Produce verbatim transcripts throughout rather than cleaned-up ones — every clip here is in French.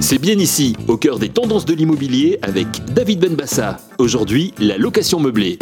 C'est bien ici, au cœur des tendances de l'immobilier avec David Benbassa. Aujourd'hui, la location meublée.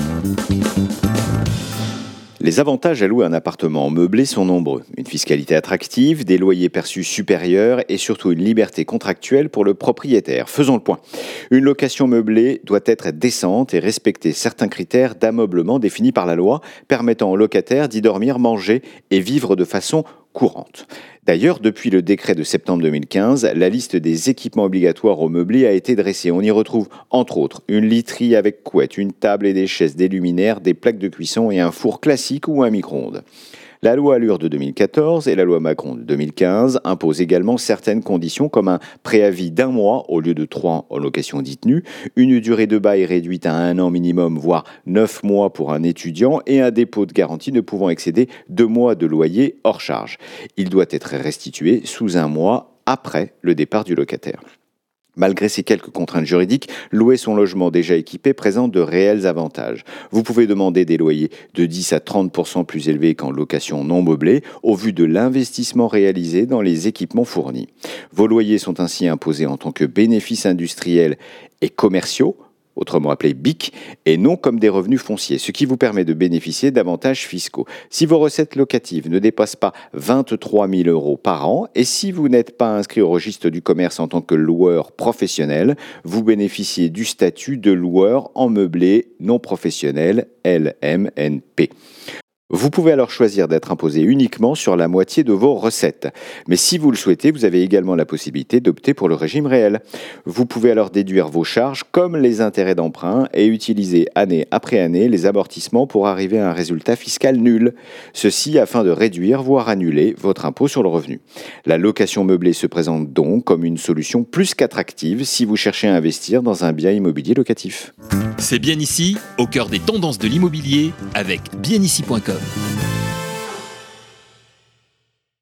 Les avantages à louer un appartement meublé sont nombreux. Une fiscalité attractive, des loyers perçus supérieurs et surtout une liberté contractuelle pour le propriétaire. Faisons le point. Une location meublée doit être décente et respecter certains critères d'ameublement définis par la loi, permettant aux locataires d'y dormir, manger et vivre de façon courante. D'ailleurs, depuis le décret de septembre deux mille quinze, la liste des équipements obligatoires au meublé a été dressée. On y retrouve, entre autres, une literie avec couette, une table et des chaises, des luminaires, des plaques de cuisson et un four classique ou un micro-ondes. La loi Allure de deux mille quatorze et la loi Macron de deux mille quinze imposent également certaines conditions comme un préavis d'un mois au lieu de trois en location dite nue, une durée de bail réduite à un an minimum, voire neuf mois pour un étudiant et un dépôt de garantie ne pouvant excéder deux mois de loyer hors charge. Il doit être restitué sous un mois après le départ du locataire. Malgré ces quelques contraintes juridiques, louer son logement déjà équipé présente de réels avantages. Vous pouvez demander des loyers de dix à trente pour cent plus élevés qu'en location non meublée, au vu de l'investissement réalisé dans les équipements fournis. Vos loyers sont ainsi imposés en tant que bénéfices industriels et commerciaux, autrement appelé B I C, et non comme des revenus fonciers, ce qui vous permet de bénéficier d'avantages fiscaux. Si vos recettes locatives ne dépassent pas vingt-trois mille euros par an, et si vous n'êtes pas inscrit au registre du commerce en tant que loueur professionnel, vous bénéficiez du statut de loueur en meublé non professionnel, L M N P. Vous pouvez alors choisir d'être imposé uniquement sur la moitié de vos recettes. Mais si vous le souhaitez, vous avez également la possibilité d'opter pour le régime réel. Vous pouvez alors déduire vos charges comme les intérêts d'emprunt et utiliser année après année les amortissements pour arriver à un résultat fiscal nul. Ceci afin de réduire, voire annuler, votre impôt sur le revenu. La location meublée se présente donc comme une solution plus qu'attractive si vous cherchez à investir dans un bien immobilier locatif. C'est bien ici, au cœur des tendances de l'immobilier avec bien ici point com.